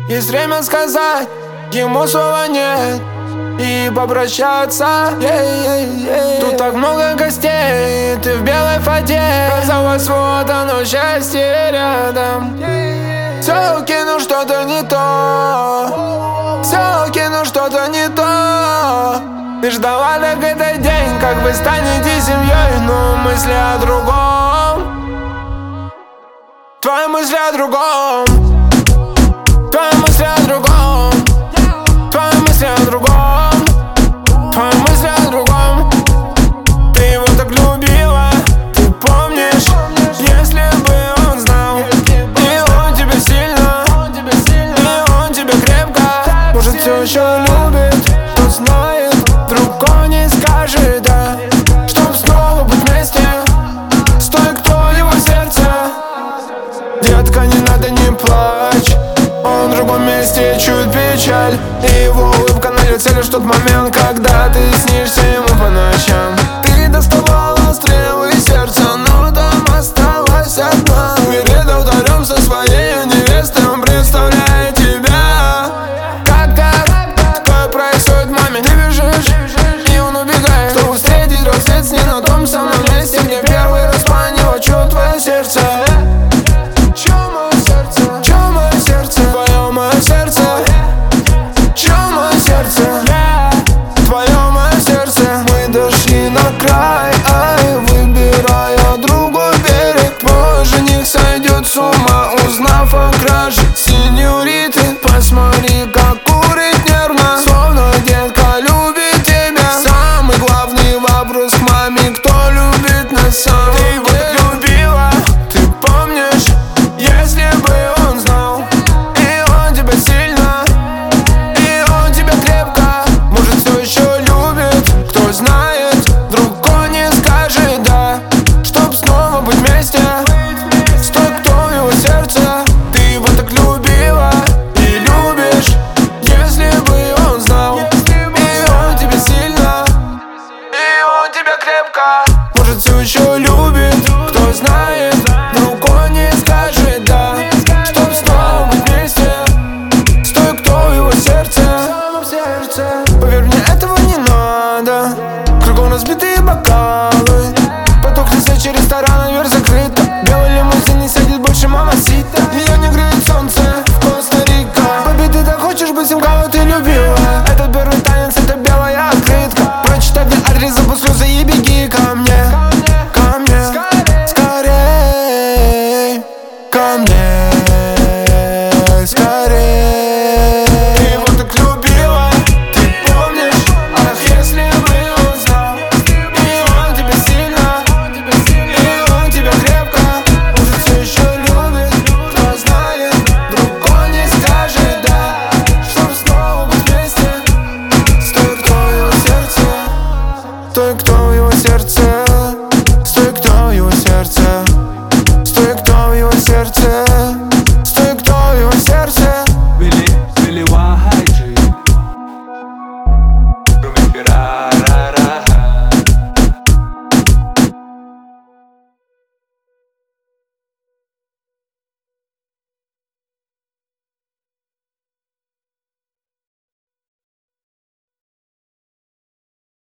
Есть время сказать ему слова нет и попрощаться. Тут так много гостей, ты в белой фате. Казалось, вот оно счастье рядом. Все кину, что-то не то. Все кину, что-то не то. Ты ждала так этот день, как вы станете семьей, но мысли о другом. Твои мысли о другом. Твои мысли о другом. Твои мысли о другом. Твои мысли о другом. Ты его так любила, ты помнишь? Если бы он знал, и он тебя сильно, и он тебя крепко. Может, все еще любит, кто знает. Вдруг он не скажет, да, чтоб снова быть вместе с той, кто его сердце. Детка, не надо, не плачь. Он в другом месте, чуть печаль. И его улыбка на лице лишь тот момент, когда ты снишься ему по ночам. Ты доставала стрелы сердца, но там осталась одна. Перед алтарем со своей невестой он представляет тебя. Как так? Такое происходит, маме. Ты бежишь, и он убегает, чтобы встретить рассвет с ней на том самом месте, где первый раз поняла, чё твое сердце. С ума, узнав о краже сеньориты. Посмотри, как курит нервно, словно детка любит тебя. Самый главный вопрос к маме: кто любит нас сам? Ты его так любила, ты помнишь? Если бы он знал, и он тебя сильно, и он тебя крепко. Может, все еще любит, кто знает. Вдруг он не скажет, да, чтоб снова быть вместе. Ты его так любила и любишь. Если бы он знал, и он тебя сильно, и он тебя крепко. Может, все еще любит, кто знает. Вдруг он не скажет, да, чтоб снова быть вместе с той, кто в его сердце. Поверь мне, этого не надо. Кругом разбитые бокалы. Потухли свечи, ресторан, дверь закрыта. Белый лимузин не сядет больше мамасита. Ее не греет солнце в Коста-Рика. Бэби, ты так хочешь быть тем, кого ты любила. Этот первый танец, это белая открытка. Прочитай мне адрес, забудь слезы и беги ко мне. Ко мне, скорей. Ко мне, скорей.